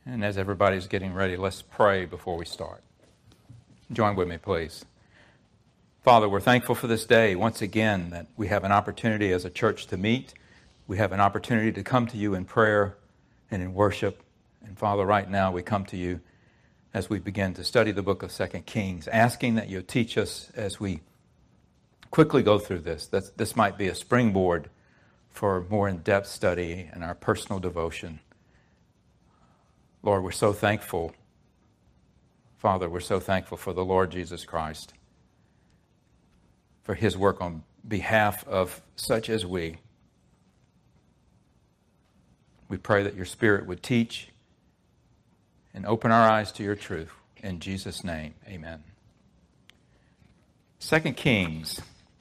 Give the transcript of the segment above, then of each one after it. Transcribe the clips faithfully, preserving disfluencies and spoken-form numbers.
And as everybody's getting ready, let's pray before we start. Join with me, please. Father, we're thankful for this day, once again, that we have an opportunity as a church to meet. We have an opportunity to come to you in prayer and in worship. And Father, right now we come to you as we begin to study the book of Second Kings, asking that you teach us as we quickly go through this, that this might be a springboard for more in-depth study and our personal devotion. Lord, we're so thankful. Father, we're so thankful for the Lord Jesus Christ, for his work on behalf of such as we. We pray that your Spirit would teach and open our eyes to your truth. In Jesus' name, amen. Second Kings.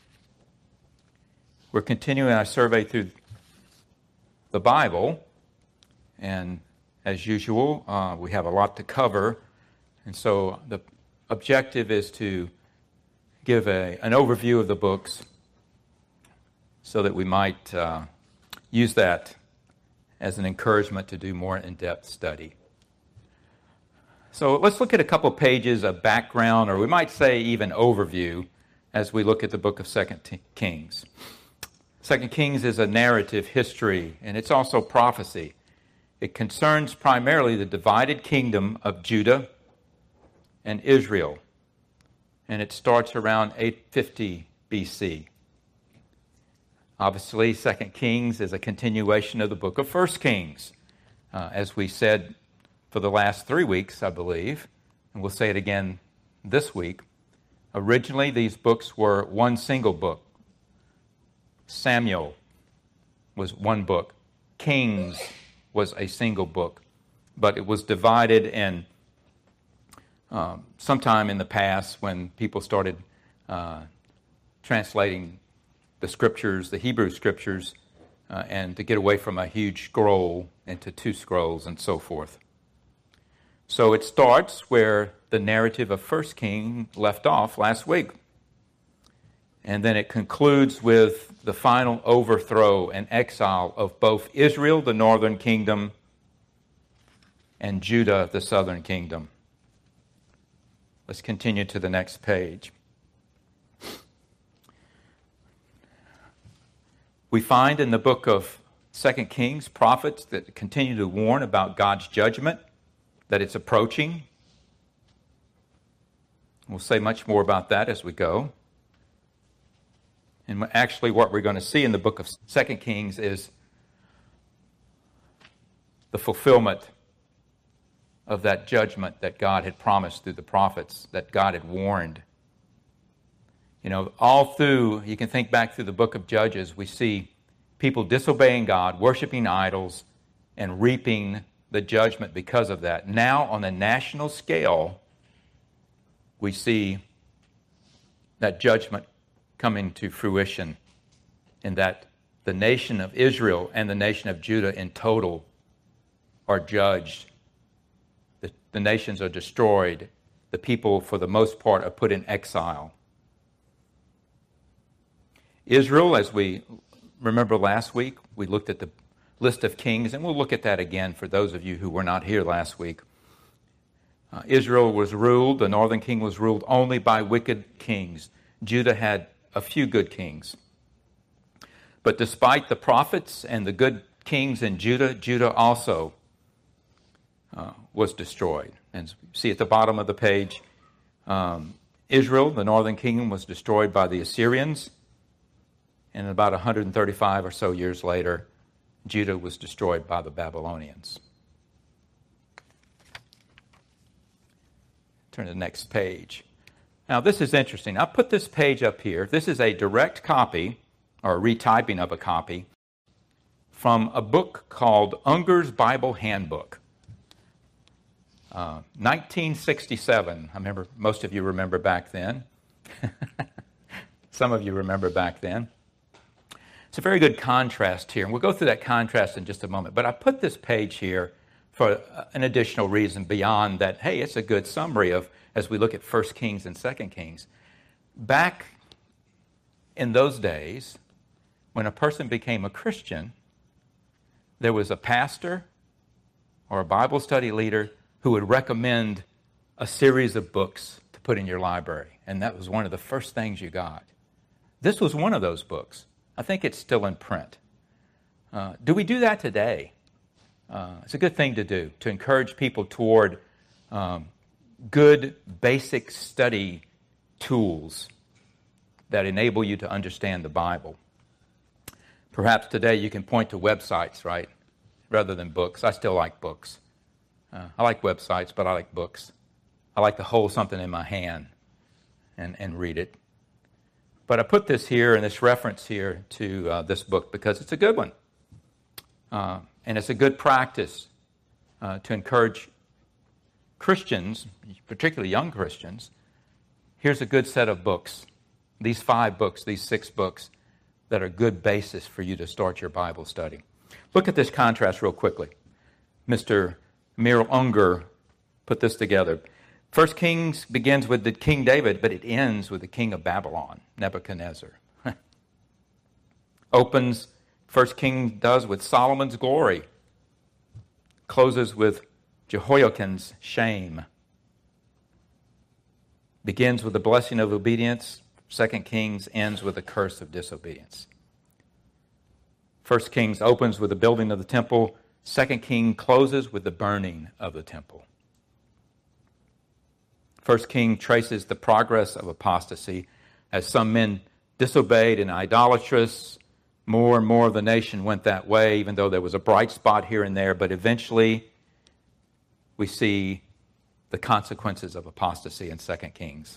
We're continuing our survey through the Bible, and as usual, uh, we have a lot to cover, and so the objective is to give a, an overview of the books so that we might uh, use that as an encouragement to do more in-depth study. So let's look at a couple pages of background, or we might say even overview, as we look at the book of Second Kings. Second Kings is a narrative history, and it's also prophecy. It concerns primarily the divided kingdom of Judah and Israel, and it starts around eight fifty B C. Obviously, Second Kings is a continuation of the book of First Kings, uh, as we said for the last three weeks, I believe, and we'll say it again this week. Originally, these books were one single book. Samuel was one book. Kings was a single book, but it was divided in um, sometime in the past when people started uh, translating the scriptures, the Hebrew scriptures, uh, and to get away from a huge scroll into two scrolls and so forth. So it starts where the narrative of First King left off last week. And then it concludes with the final overthrow and exile of both Israel, the northern kingdom, and Judah, the southern kingdom. Let's continue to the next page. We find in the book of Second Kings prophets that continue to warn about God's judgment, that it's approaching. We'll say much more about that as we go. And actually what we're going to see in the book of Second Kings is the fulfillment of that judgment that God had promised through the prophets, that God had warned. You know, all through, you can think back through the book of Judges, we see people disobeying God, worshiping idols, and reaping the judgment because of that. Now, on a national scale, we see that judgment coming to fruition, in that the nation of Israel and the nation of Judah in total are judged. The, the nations are destroyed. The people, for the most part, are put in exile. Israel, as we remember last week, we looked at the list of kings, and we'll look at that again for those of you who were not here last week. Uh, Israel was ruled, the northern king was ruled only by wicked kings. Judah had a few good kings. But despite the prophets and the good kings in Judah, Judah also uh, was destroyed. And see at the bottom of the page, um, Israel, the northern kingdom, was destroyed by the Assyrians. And about one hundred thirty-five or so years later, Judah was destroyed by the Babylonians. Turn to the next page. Now, this is interesting. I put this page up here. This is a direct copy, or a retyping of a copy, from a book called Unger's Bible Handbook. Uh, nineteen sixty-seven. I remember, most of you remember back then. Some of you remember back then. It's a very good contrast here, and we'll go through that contrast in just a moment. But I put this page here for an additional reason beyond that, hey, it's a good summary of, as we look at First Kings and Second Kings. Back in those days, when a person became a Christian, there was a pastor or a Bible study leader who would recommend a series of books to put in your library. And that was one of the first things you got. This was one of those books. I think it's still in print. Uh, do we do that today? Uh, it's a good thing to do, to encourage people toward um, good basic study tools that enable you to understand the Bible. Perhaps today you can point to websites, right, rather than books. I still like books. Uh, I like websites, but I like books. I like to hold something in my hand and, and read it. But I put this here and this reference here to uh, this book because it's a good one. Uh, and it's a good practice uh, to encourage Christians, particularly young Christians. Here's a good set of books. These five books, these six books that are good basis for you to start your Bible study. Look at this contrast real quickly. Mister Meryl Unger put this together. First Kings begins with the King David, but it ends with the king of Babylon, Nebuchadnezzar. Opens, First King does with Solomon's glory. Closes with Jehoiakim's shame. Begins with the blessing of obedience. Second Kings ends with the curse of disobedience. First Kings opens with the building of the temple. Second King closes with the burning of the temple. First King traces the progress of apostasy as some men disobeyed and idolatrous. More and more of the nation went that way, even though there was a bright spot here and there. But eventually, we see the consequences of apostasy in Second Kings.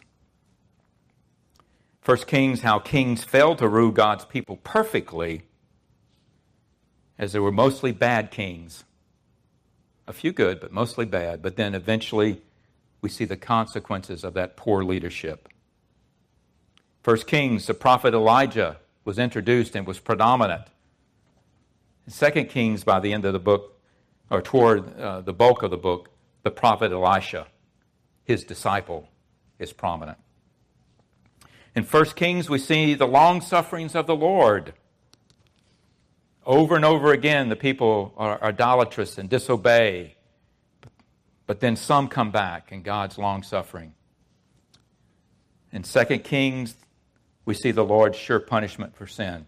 First Kings, how kings failed to rule God's people perfectly, as there were mostly bad kings. A few good, but mostly bad. But then eventually, we see the consequences of that poor leadership. First Kings, the prophet Elijah was introduced and was predominant. In Second Kings, by the end of the book, or toward uh, the bulk of the book, the prophet Elisha, his disciple, is prominent. In First Kings, we see the long sufferings of the Lord. Over and over again, the people are idolatrous and disobey. But then some come back in God's long suffering. In Second Kings, we see the Lord's sure punishment for sin.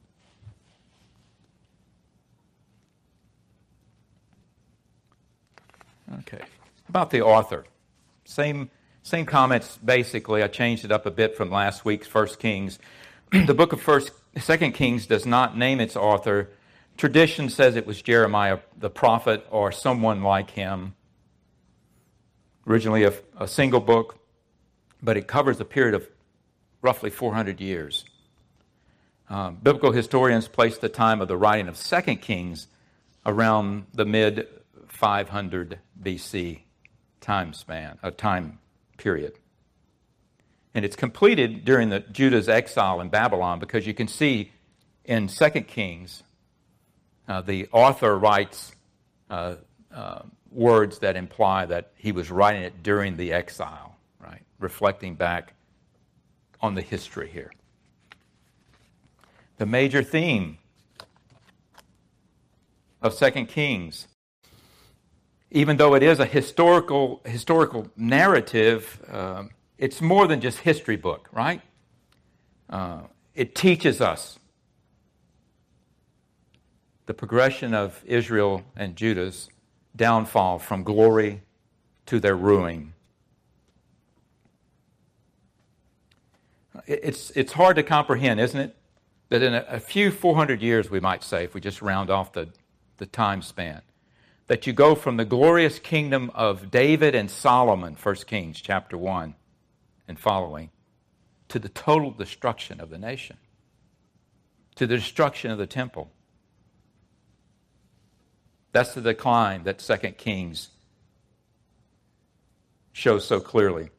Okay. About the author. Same, same comments, basically. I changed it up a bit from last week's First Kings. The book of First, Second Kings does not name its author. Tradition says it was Jeremiah the prophet or someone like him. Originally a, a single book, but it covers a period of roughly four hundred years. Uh, biblical historians place the time of the writing of Second Kings around the mid five hundred B C time span, a time period. And it's completed during the Judah's exile in Babylon, because you can see in Second Kings, uh, the author writes uh, uh, words that imply that he was writing it during the exile, right? Reflecting back on the history here. The major theme of Second Kings, even though it is a historical historical narrative, uh, it's more than just history book, right? Uh, it teaches us the progression of Israel and Judah's downfall from glory to their ruin. It's, it's hard to comprehend, isn't it? That in a, a few four hundred years, we might say, if we just round off the, the time span, that you go from the glorious kingdom of David and Solomon, First Kings chapter one and following, to the total destruction of the nation, to the destruction of the temple. That's the decline that Second Kings shows so clearly.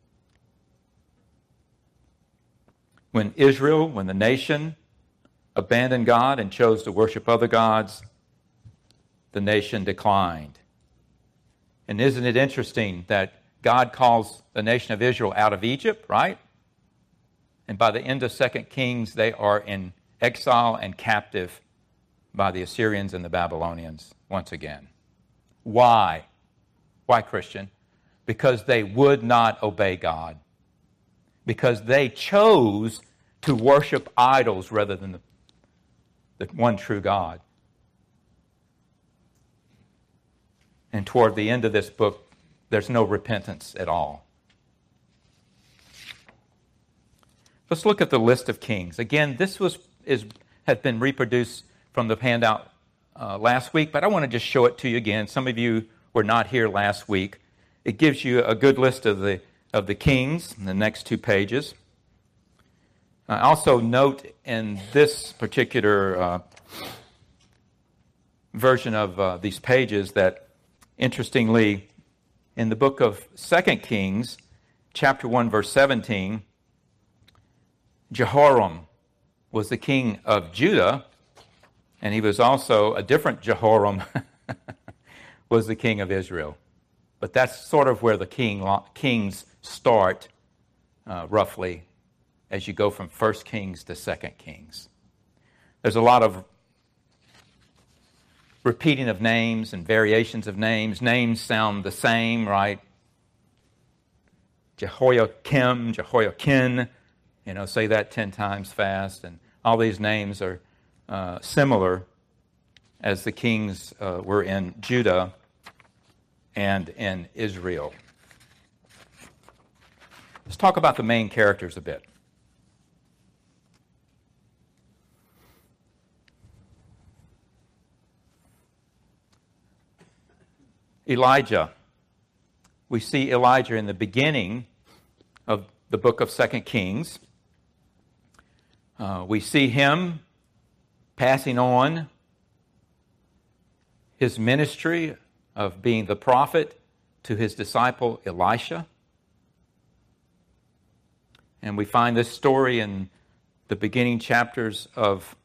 When Israel, when the nation abandoned God and chose to worship other gods, the nation declined. And isn't it interesting that God calls the nation of Israel out of Egypt, right? And by the end of Second Kings, they are in exile and captive by the Assyrians and the Babylonians once again. Why? Why, Christian? Because they would not obey God. Because they chose to worship idols rather than the, the one true God. And toward the end of this book, there's no repentance at all. Let's look at the list of kings. Again, this was is has been reproduced from the handout uh, last week, but I want to just show it to you again. Some of you were not here last week. It gives you a good list of the of the kings in the next two pages. I also note in this particular uh, version of uh, these pages that, interestingly, in the book of Second Kings, chapter one, verse seventeen, Jehoram was the king of Judah, and he was also a different Jehoram was the king of Israel. But that's sort of where the king kings start, uh, roughly, as you go from First Kings to Second Kings. There's a lot of repeating of names and variations of names. Names sound the same, right? Jehoiakim, Jehoiakin, you know, say that ten times fast. And all these names are uh, similar as the kings uh, were in Judah and in Israel. Let's talk about the main characters a bit. Elijah. We see Elijah in the beginning of the book of Second Kings. Uh, we see him passing on his ministry of being the prophet to his disciple Elisha. And we find this story in the beginning chapters of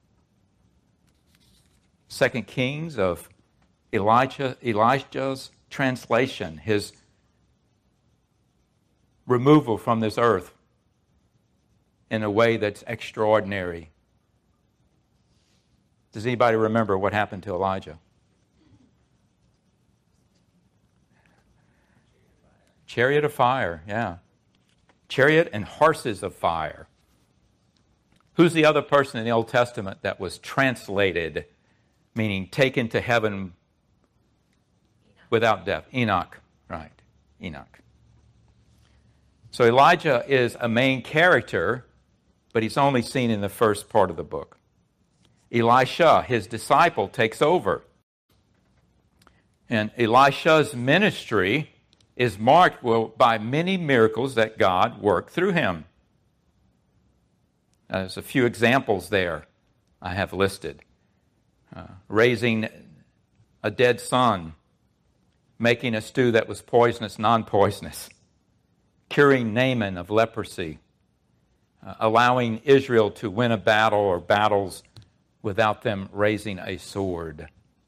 Second Kings of Elijah, Elijah's translation, his removal from this earth in a way that's extraordinary. Does anybody remember what happened to Elijah? Chariot of fire, yeah. Chariot and horses of fire. Who's the other person in the Old Testament that was translated, meaning taken to heaven without death? Enoch, right, Enoch. So Elijah is a main character, but he's only seen in the first part of the book. Elisha, his disciple, takes over. And Elisha's ministry is marked well, by many miracles that God worked through him. Uh, there's a few examples there I have listed. Uh, raising a dead son, making a stew that was poisonous, non-poisonous, curing Naaman of leprosy, uh, allowing Israel to win a battle or battles without them raising a sword.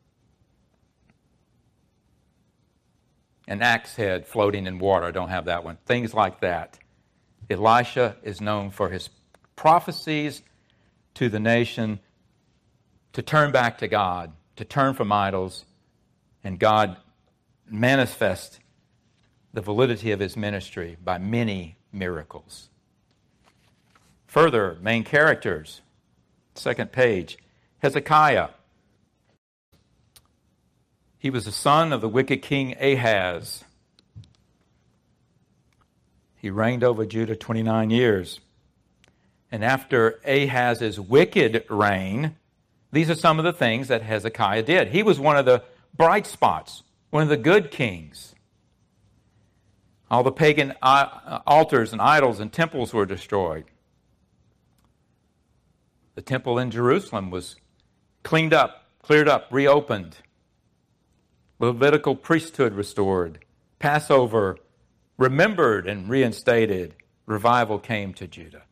An axe head floating in water. I don't have that one. Things like that. Elisha is known for his prophecies to the nation to turn back to God, to turn from idols, and God manifests the validity of his ministry by many miracles. Further, main characters. Second page. Hezekiah. He was the son of the wicked king Ahaz. He reigned over Judah twenty-nine years. And after Ahaz's wicked reign, these are some of the things that Hezekiah did. He was one of the bright spots, one of the good kings. All the pagan altars and idols and temples were destroyed. The temple in Jerusalem was cleaned up, cleared up, reopened. Levitical priesthood restored. Passover remembered and reinstated. Revival came to Judah.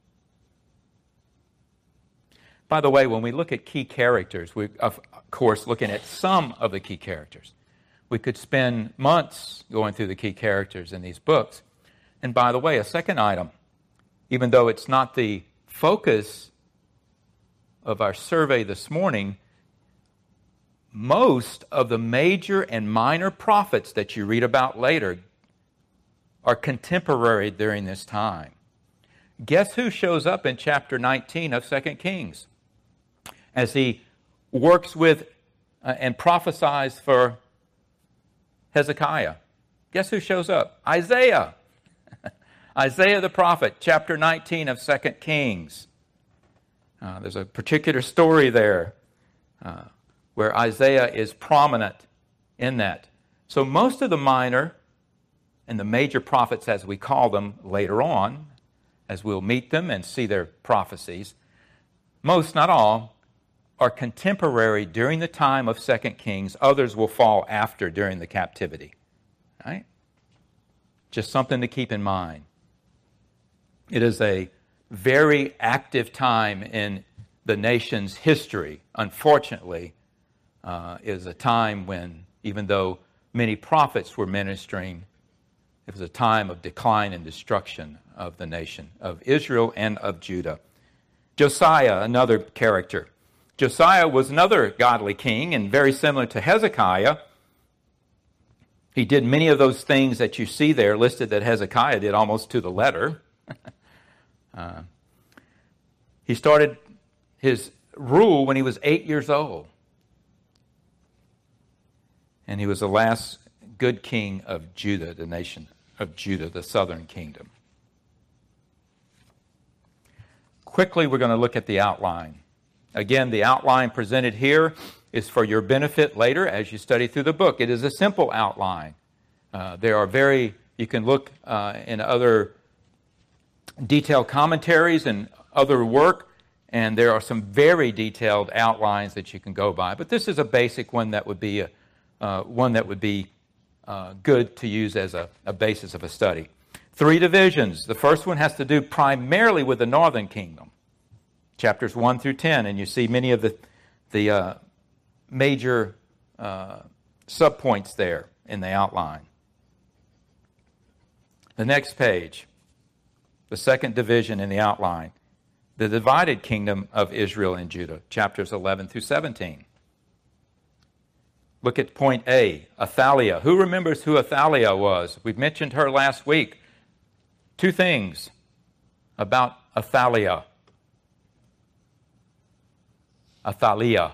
By the way, when we look at key characters, we, of course, looking at some of the key characters. We could spend months going through the key characters in these books. And by the way, a second item, even though it's not the focus of our survey this morning, most of the major and minor prophets that you read about later are contemporary during this time. Guess who shows up in chapter nineteen of Second Kings as he works with uh, and prophesies for Hezekiah? Guess who shows up? Isaiah. Isaiah the prophet, chapter nineteen of Second Kings. Uh, there's a particular story there uh, where Isaiah is prominent in that. So most of the minor and the major prophets, as we call them later on, as we'll meet them and see their prophecies, most, not all, are contemporary during the time of Second Kings. Others will fall after during the captivity. Right? Just something to keep in mind. It is a very active time in the nation's history. Unfortunately, uh, it is a time when, even though many prophets were ministering, it was a time of decline and destruction of the nation, of Israel and of Judah. Josiah, another character. Josiah was another godly king, and very similar to Hezekiah. He did many of those things that you see there listed that Hezekiah did almost to the letter. uh, he started his rule when he was eight years old. And he was the last good king of Judah, the nation of Judah, the southern kingdom. Quickly, we're going to look at the outline. Again, the outline presented here is for your benefit later as you study through the book. It is a simple outline. Uh, there are very, you can look uh, in other detailed commentaries and other work, and there are some very detailed outlines that you can go by. But this is a basic one that would be a, uh, one that would be uh, good to use as a, a basis of a study. Three divisions. The first one has to do primarily with the northern kingdom, chapters one through ten, and you see many of the the uh, major uh, subpoints there in the outline. The next page, the second division in the outline, the divided kingdom of Israel and Judah, chapters eleven through seventeen. Look at point A, Athaliah. Who remembers who Athaliah was? We've mentioned her last week. Two things about Athaliah. Athaliah.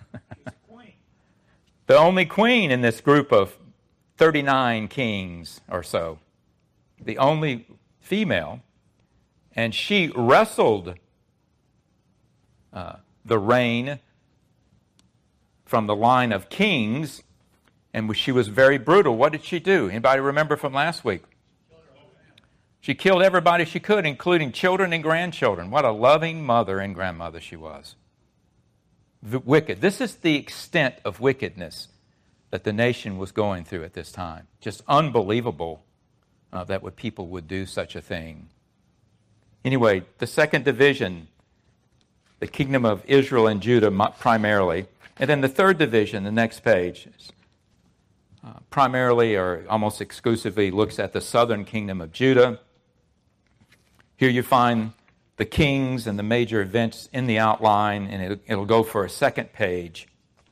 The only queen in this group of thirty-nine kings or so. The only female. And she wrestled uh, the reign from the line of kings, and she was very brutal. What did she do? Anybody remember from last week? She killed everybody she could, including children and grandchildren. What a loving mother and grandmother she was. The wicked. This is the extent of wickedness that the nation was going through at this time. Just unbelievable uh, that what people would do such a thing. Anyway, the second division, the kingdom of Israel and Judah primarily. And then the third division, the next page, uh, primarily or almost exclusively looks at the southern kingdom of Judah. Here you find the kings and the major events in the outline, and it, it'll go for a second page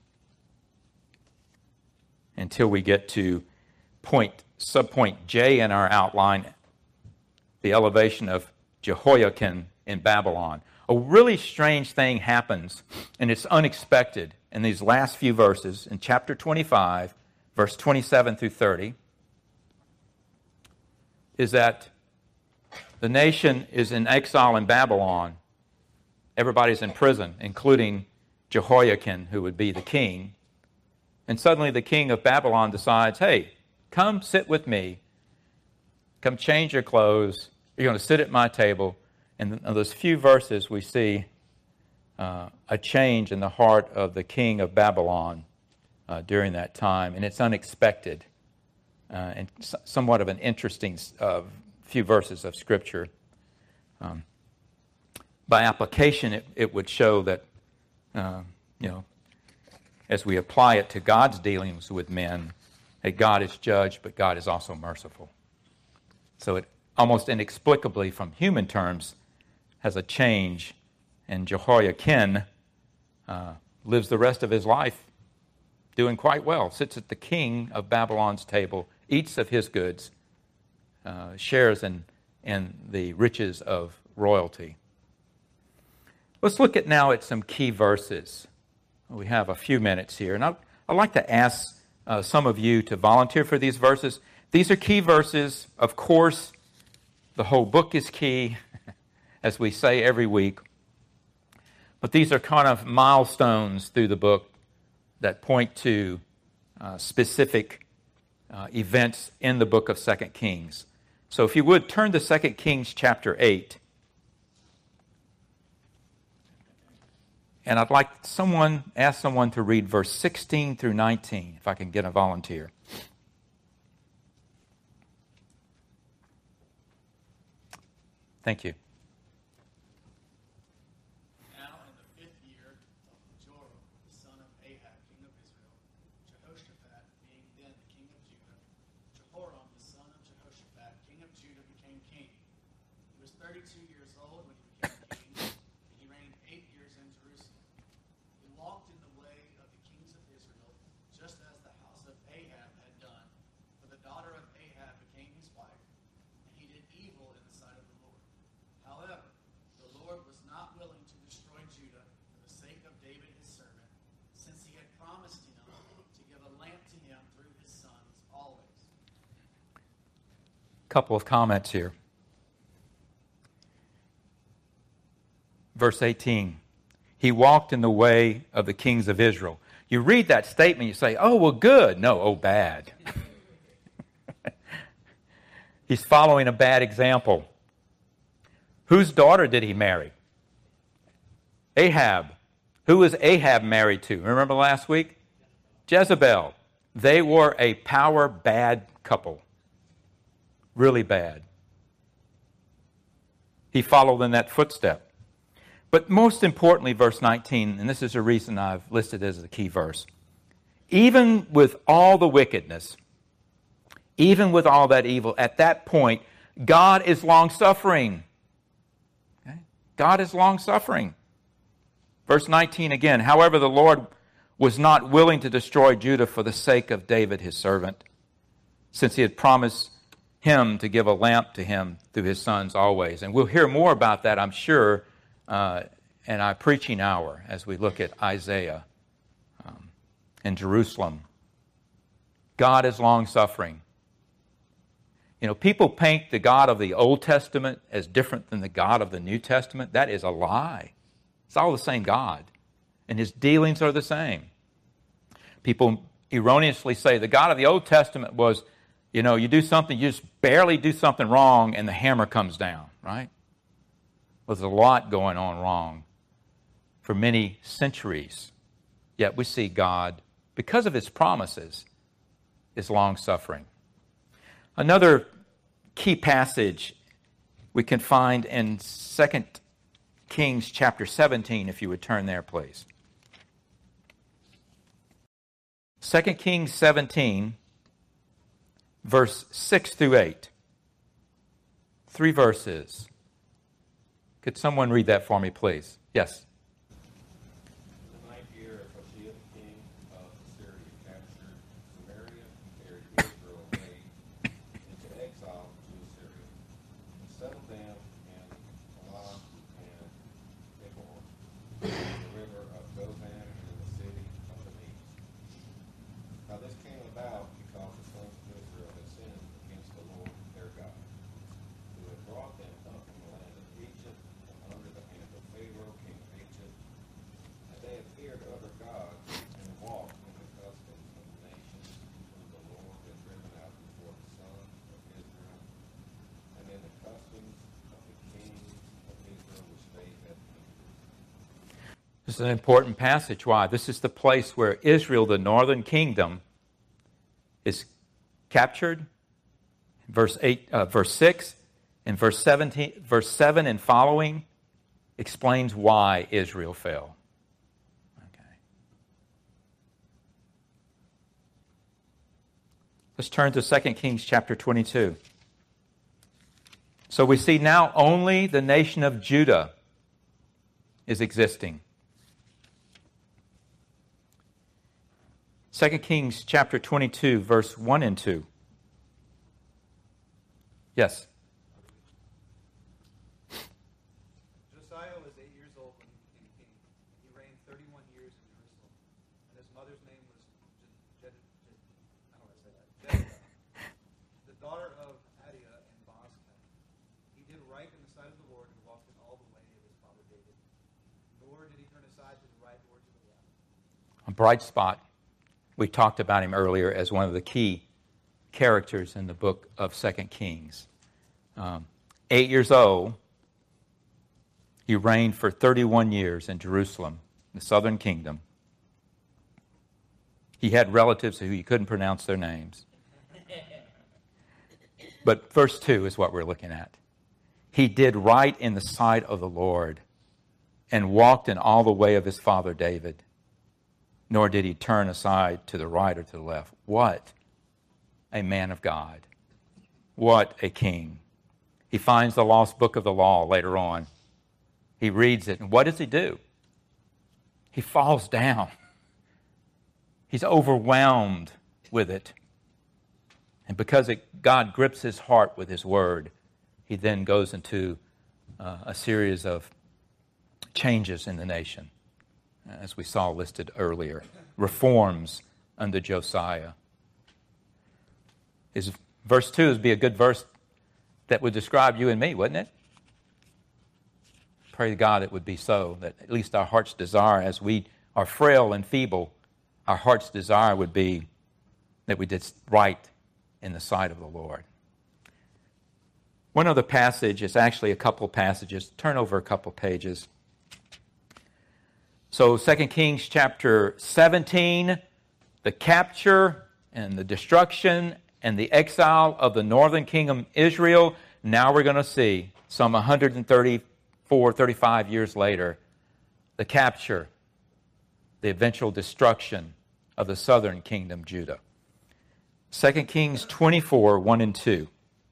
until we get to point, subpoint J in our outline, the elevation of Jehoiakim in Babylon. A really strange thing happens, and it's unexpected in these last few verses in chapter twenty-five, verse twenty-seven through thirty, is that the nation is in exile in Babylon. Everybody's in prison, including Jehoiakim, who would be the king. And suddenly the king of Babylon decides, hey, come sit with me. Come change your clothes. You're going to sit at my table. And in those few verses we see uh, a change in the heart of the king of Babylon uh, during that time. And it's unexpected uh, and somewhat of an interesting uh, few verses of Scripture. Um, by application, it, it would show that, uh, you know, as we apply it to God's dealings with men, that God is judge, but God is also merciful. So it almost inexplicably, from human terms, has a change, and Jehoiakim uh, lives the rest of his life doing quite well, sits at the king of Babylon's table, eats of his goods, uh, shares in, in the riches of royalty. Let's look at now at some key verses. We have a few minutes here, and I'd, I'd like to ask uh, some of you to volunteer for these verses. These are key verses. Of course, the whole book is key, as we say every week. But these are kind of milestones through the book that point to uh, specific uh, events in the book of Second Kings. So if you would, turn to Second Kings chapter eight. And I'd like someone, ask someone to read verse sixteen through nineteen, if I can get a volunteer. Thank you. Now in the fifth year of Joram, the son of Ahab, king of Israel, Jehoshaphat being then the king of Judah, Jehoram, the son of Jehoshaphat, king of Judah, became king. He was thirty-two years old when he became king, and he reigned eight years in Jerusalem. He walked in the way of the kings of Israel, just as the house of Ahab had done, for the daughter of Ahab became his wife, and he did evil in the sight of the Lord. However, the Lord was not willing to destroy Judah for the sake of David his servant, since he had promised him to give a lamp to him through his sons always. Couple of comments here. Verse eighteen, he walked in the way of the kings of Israel. You read that statement, you say, oh, well, good. No, oh, bad. He's following a bad example. Whose daughter did he marry? Ahab. Who was Ahab married to? Remember last week? Jezebel. They were a power bad couple. Really bad. He followed in that footstep. But most importantly, verse nineteen, and this is the reason I've listed as the key verse. Even with all the wickedness, even with all that evil, at that point, God is long-suffering. Okay? God is long-suffering. Verse nineteen again, however, the Lord was not willing to destroy Judah for the sake of David, his servant, since he had promised him to give a lamp to him through his sons always. And we'll hear more about that, I'm sure, uh, in our preaching hour as we look at Isaiah um, and Jerusalem. God is long-suffering. You know, people paint the God of the Old Testament as different than the God of the New Testament. That is a lie. It's all the same God, and his dealings are the same. People erroneously say the God of the Old Testament was, you know, you do something, you just barely do something wrong, and the hammer comes down, right? Well, there's a lot going on wrong for many centuries. Yet we see God, because of his promises, is long-suffering. Another key passage we can find in Second Kings chapter seventeen, if you would turn there, please. Second Kings seventeen, verse six through eight. Three verses. Could someone read that for me, please? Yes. In the ninth year of Hoshea, king of Assyria, captured Samaria and carried Israel away into exile to Assyria, and settled them in Elah and Ekron, the river of Gozan, and in the city of the Medes. Now this came about because the sons of Israel had sinned against the Lord their God, who had brought them up from the land of Egypt, under the hand of Pharaoh, king of Egypt, and they had feared other gods and walked in the customs of the nations whom the Lord had driven out before the sons of Israel, and in the customs of the kings of Israel which they had hindered. This is an important passage. Why? This is the place where Israel, the northern kingdom, is captured. Verse eight, uh, verse six, and verse seventeen, verse seven and following explains why Israel fell. Okay. Let's turn to Second Kings chapter twenty-two. So we see now only the nation of Judah is existing. Second Kings chapter twenty-two, verse one and two. Yes. Josiah was eight years old when he became king. He reigned thirty-one years in Jerusalem, and his mother's name was Je- Je- Je- I don't know how to say that. Jedidah, the daughter of Adiah and Bozkath. He did right in the sight of the Lord and walked in all the way of his father David. Nor did he turn aside to the right or to the left. A bright spot. We talked about him earlier as one of the key characters in the book of Second Kings. Um, eight years old, he reigned for thirty-one years in Jerusalem, the southern kingdom. He had relatives who he couldn't pronounce their names. But verse two is what we're looking at. He did right in the sight of the Lord and walked in all the way of his father David. Nor did he turn aside to the right or to the left. What a man of God. What a king. He finds the lost book of the law later on. He reads it, and what does he do? He falls down. He's overwhelmed with it. And because it, God grips his heart with his word, he then goes into uh, a series of changes in the nation, as we saw listed earlier, reforms under Josiah. His verse two would be a good verse that would describe you and me, wouldn't it? Pray to God it would be so, that at least our heart's desire, as we are frail and feeble, our heart's desire would be that we did right in the sight of the Lord. One other passage, it's actually a couple passages. Turn over a couple pages. So Second Kings chapter seventeen, the capture and the destruction and the exile of the northern kingdom Israel. Now we're going to see, some one hundred thirty-four, thirty-five years later, the capture, the eventual destruction of the southern kingdom Judah. Second Kings twenty-four, one and two.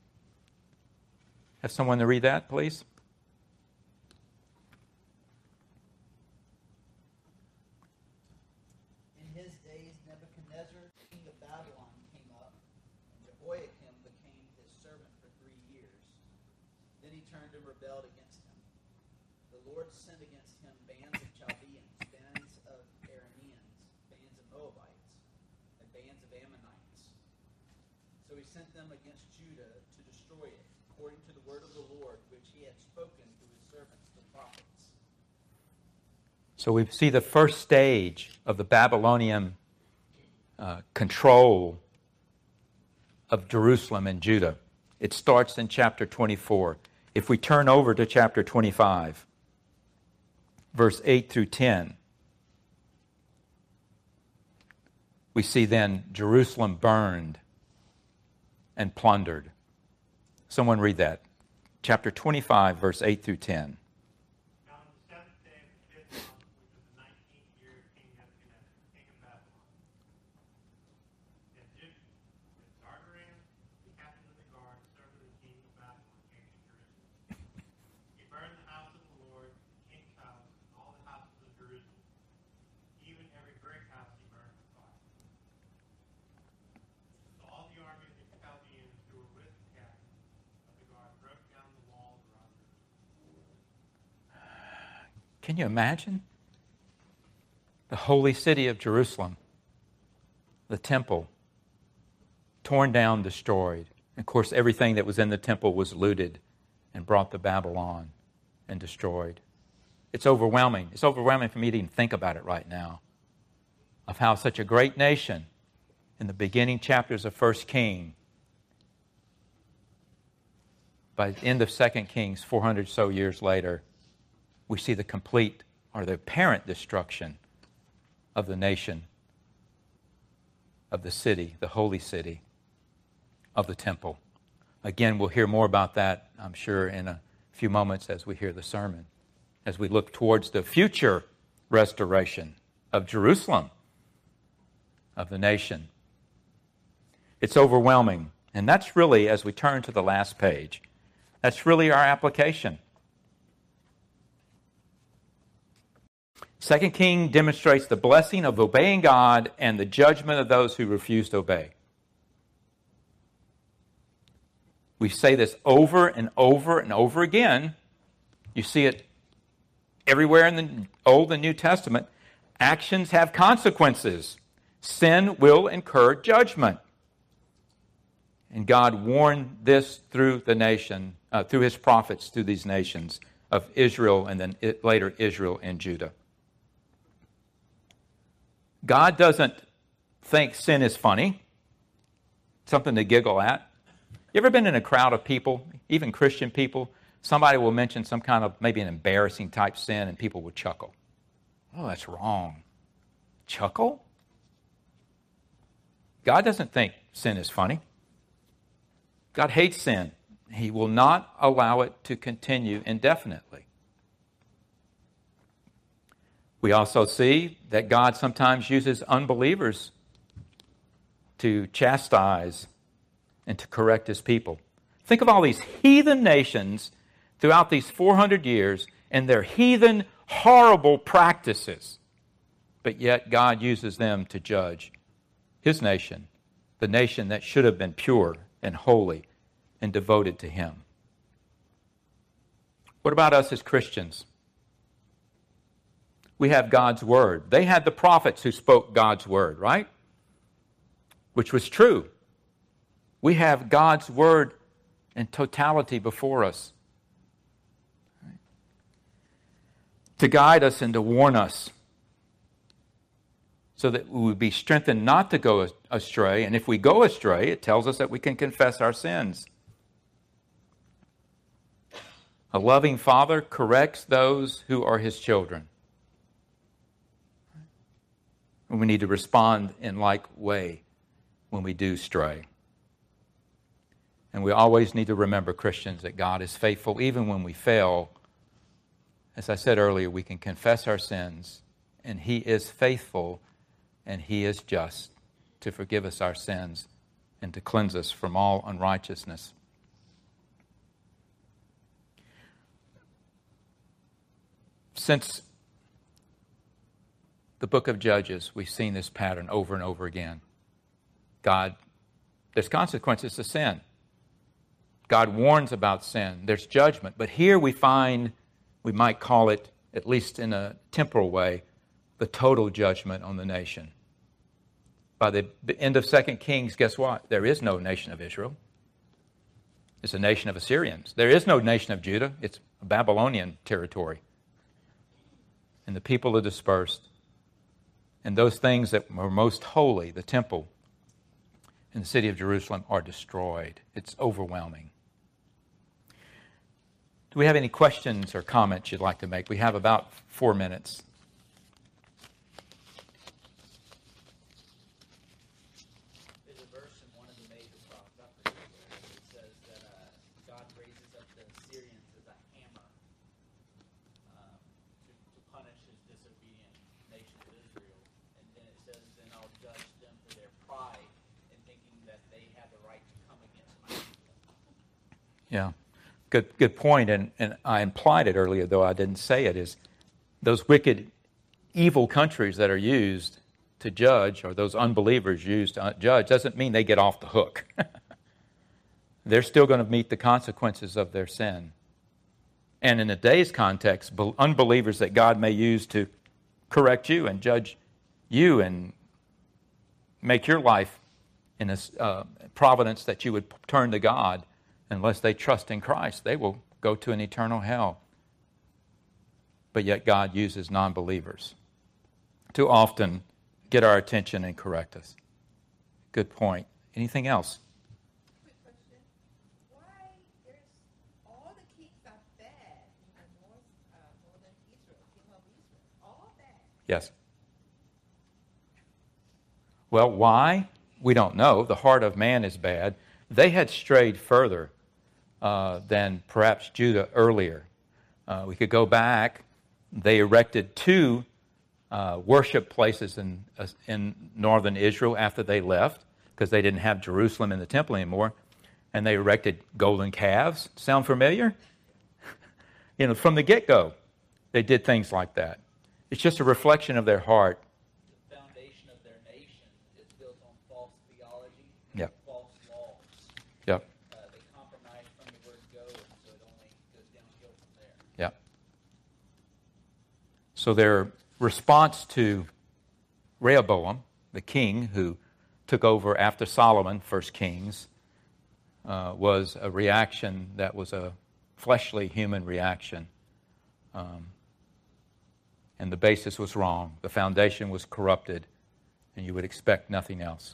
Have someone to read that, please? Sent against him bands of Chaldeans, bands of Arameans, bands of Moabites, and bands of Ammonites. So he sent them against Judah to destroy it, according to the word of the Lord, which he had spoken through his servants, the prophets. So we see the first stage of the Babylonian uh, control of Jerusalem and Judah. It starts in chapter twenty-four. If we turn over to chapter twenty-five, verse eight through ten, we see then Jerusalem burned and plundered. Someone read that. Chapter twenty-five, verse eight through ten. Now on the seventh day of the fifth month, which was the nineteenth year of King Nebuchadnezzar, king of Babylon, the Egyptian, the Zardaran, the captain of the guard, servant of the king of Babylon, came to Jerusalem. He burned the house of the Lord, the king's house, and all the houses of Jerusalem. Even every brick house he burned with fire. So all the army of the Chaldeans who were with the captain of the guard broke down the walls around Jerusalem. Can you imagine? The holy city of Jerusalem, the temple, torn down, destroyed. And of course, everything that was in the temple was looted and brought to Babylon and destroyed. It's overwhelming. It's overwhelming for me to even think about it right now, of how such a great nation, in the beginning chapters of First King, by the end of Second Kings, four hundred so years later, we see the complete or the apparent destruction of the nation, of the city, the holy city, of the temple. Again, we'll hear more about that, I'm sure, in a few moments as we hear the sermon, as we look towards the future restoration of Jerusalem, of the nation. It's overwhelming. And that's really, as we turn to the last page, that's really our application. Second King demonstrates the blessing of obeying God and the judgment of those who refuse to obey. We say this over and over and over again. You see it everywhere in the Old and New Testament. Actions have consequences. Sin will incur judgment. And God warned this through the nation, uh, through his prophets, through these nations of Israel and then it, later Israel and Judah. God doesn't think sin is funny, something to giggle at. You ever been in a crowd of people, even Christian people? Somebody will mention some kind of maybe an embarrassing type sin and people will chuckle. Oh, that's wrong. Chuckle? God doesn't think sin is funny. God hates sin. He will not allow it to continue indefinitely. We also see that God sometimes uses unbelievers to chastise and to correct his people. Think of all these heathen nations throughout these four hundred years and their heathen, horrible practices. But yet God uses them to judge his nation, the nation that should have been pure and holy and devoted to him. What about us as Christians? We have God's word. They had the prophets who spoke God's word, right? Which was true. We have God's word in totality before us to guide us and to warn us so that we would be strengthened not to go astray. And if we go astray, it tells us that we can confess our sins. A loving father corrects those who are his children. And we need to respond in like way when we do stray. And we always need to remember, Christians, that God is faithful. Even when we fail, as I said earlier, we can confess our sins, and he is faithful and he is just to forgive us our sins and to cleanse us from all unrighteousness. Since the book of Judges, we've seen this pattern over and over again. God, there's consequences to sin. God warns about sin. There's judgment. But here we find, we might call it, at least in a temporal way, the total judgment on the nation. By the end of Second Kings, guess what? There is no nation of Israel. It's a nation of Assyrians. There is no nation of Judah. It's a Babylonian territory. And the people are dispersed. And those things that were most holy, the temple and the city of Jerusalem, are destroyed. It's overwhelming. Do we have any questions or comments you'd like to make? We have about four minutes. There's a verse in one of the major prophets where it says that uh, God raises up the Assyrians as a hammer um, to, to punish his disobedient nation of Israel. And then it says, then I'll judge them for their pride in thinking that they have the right to come against my people. Yeah. Good good point, and, and I implied it earlier, though I didn't say it, is those wicked, evil countries that are used to judge, or those unbelievers used to judge, doesn't mean they get off the hook. They're still going to meet the consequences of their sin. And in today's context, unbelievers that God may use to correct you and judge you and make your life in a uh, providence that you would turn to God. Unless they trust in Christ, they will go to an eternal hell. But yet God uses non-believers to often get our attention and correct us. Good point. Anything else? Quick question. Why there's all the kings are bad in the north, uh, northern Israel, king of Israel, all bad. Yes. Well, why? We don't know. The heart of man is bad. They had strayed further uh, than perhaps Judah earlier. Uh, we could go back. They erected two uh, worship places in, uh, in northern Israel after they left, because they didn't have Jerusalem in the temple anymore. And they erected golden calves. Sound familiar? You know, from the get-go, they did things like that. It's just a reflection of their heart. The foundation of their nation is built on false theology, Yep. false laws. Yep. Uh, they compromise from the word go, and so it only goes downhill from there. Yep. So their response to Rehoboam, the king who took over after Solomon, First Kings, uh, was a reaction that was a fleshly human reaction. Um, and the basis was wrong. The foundation was corrupted, and you would expect nothing else.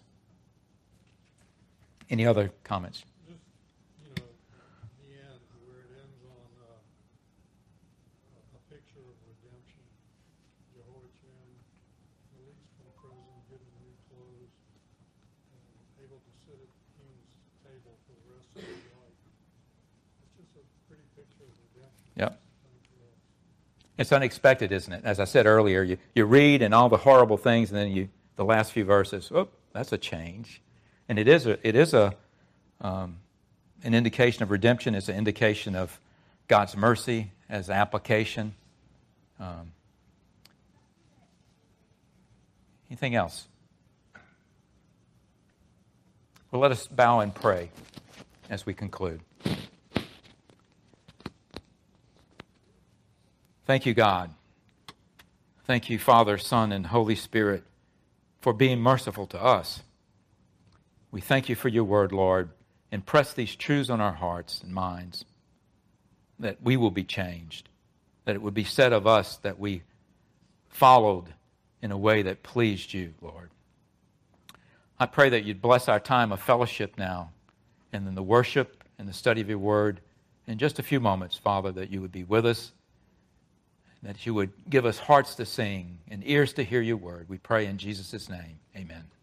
Any other comments? Just, you know, the end, where it ends on uh, a picture of redemption. Jehoiachin released from prison, given new clothes, and able to sit at the king's table for the rest of his life. It's just a pretty picture of redemption. Yep. Thank you all. It's unexpected, isn't it? As I said earlier, you, you read and all the horrible things, and then you the last few verses, oh, that's a change. And it is a, it is a um, an indication of redemption. It's an indication of God's mercy as application. Um, anything else? Well, let us bow and pray as we conclude. Thank you, God. Thank you, Father, Son, and Holy Spirit, for being merciful to us. We thank you for your word, Lord. Impress these truths on our hearts and minds, that we will be changed, that it would be said of us that we followed in a way that pleased you, Lord. I pray that you'd bless our time of fellowship now, and in the worship and the study of your word. In just a few moments, Father, that you would be with us, that you would give us hearts to sing and ears to hear your word. We pray in Jesus' name. Amen.